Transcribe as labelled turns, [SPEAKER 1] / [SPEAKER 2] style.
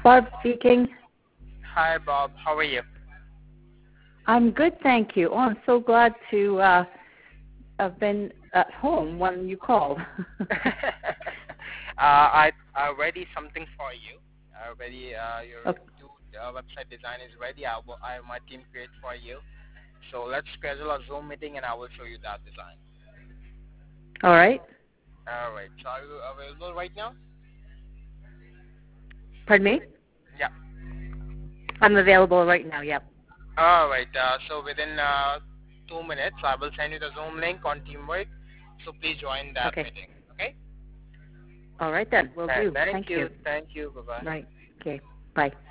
[SPEAKER 1] Barb speaking.
[SPEAKER 2] Hi, Bob. How are you?
[SPEAKER 1] I'm good, thank you. Oh, I'm so glad to have been at home when you called.
[SPEAKER 2] I ready something for you. Ready, your
[SPEAKER 1] Okay.
[SPEAKER 2] website design is ready. My team create for you. So let's schedule a Zoom meeting and I will show you that design.
[SPEAKER 1] All right.
[SPEAKER 2] All right. So are you available right now?
[SPEAKER 1] Pardon me?
[SPEAKER 2] Yeah.
[SPEAKER 1] I'm available right now, yep.
[SPEAKER 2] All right. So within 2 minutes, I will send you the Zoom link on Teamwork. So please join that
[SPEAKER 1] Okay.
[SPEAKER 2] meeting. Okay.
[SPEAKER 1] All right then, will do.
[SPEAKER 2] Thank
[SPEAKER 1] Thank
[SPEAKER 2] you.
[SPEAKER 1] you.
[SPEAKER 2] Thank you. Bye bye.
[SPEAKER 1] Right. Okay. Bye.